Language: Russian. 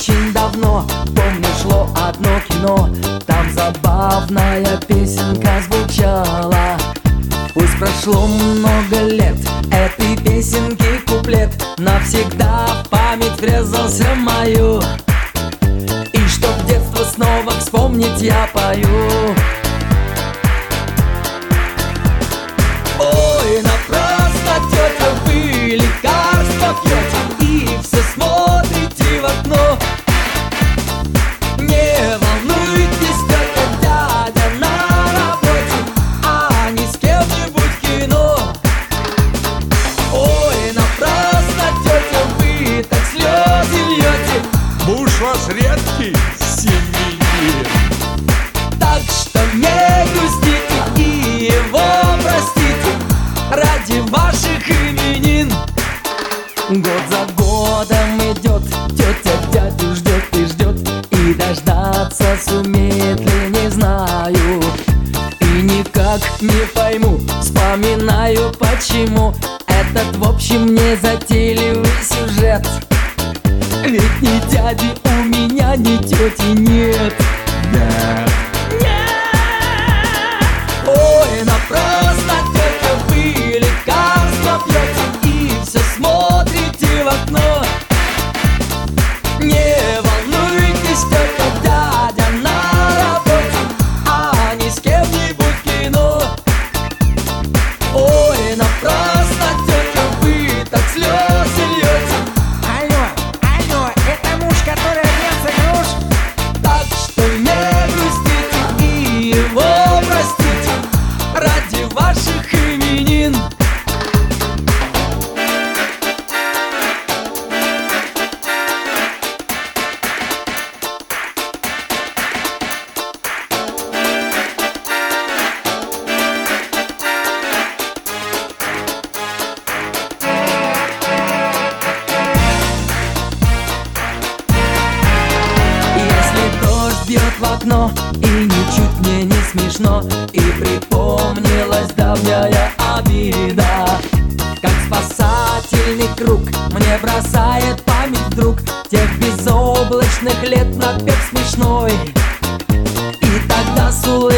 очень давно, помню, шло одно кино. Там забавная песенка звучала. Пусть прошло много лет, этой песенки куплет навсегда в память врезался мою. И чтоб детство снова вспомнить, я пою. Ой, напрасно, тетя, вы лекарства пьете и все смотрите в окно. Не волнуйтесь, тетя, дядя на работе, а не с кем-нибудь в кино. Ой, напрасно, тетя, вы так слезы льете. Муж ваш редкий семьянин. Так что не грустите и его простите ради ваших именин. Год за годом идет, тетя дядю ждет и ждет, и дождаться сумеет ли, не знаю. И никак не пойму, вспоминаю почему этот, в общем, не затейливый сюжет. Ведь ни дяди у меня, ни тети нет. Ой, напрасно, тетя, вы лекарства пьете и все смотрите в окно. Не волнуйтесь, тетя, дядя на работе, а не с кем-нибудь в кино. Ой, напрасно, тетя, вы так слезы льете. Алло, это муж, который рвется груш? Так что не грустите и его простите ради ваших именин. Если дождь бьет в окно и ничуть мне не смешно, и припомнилась давняя обида, как спасательный круг мне бросает память вдруг тех безоблачных лет напев смешной. И тогда с улыбкой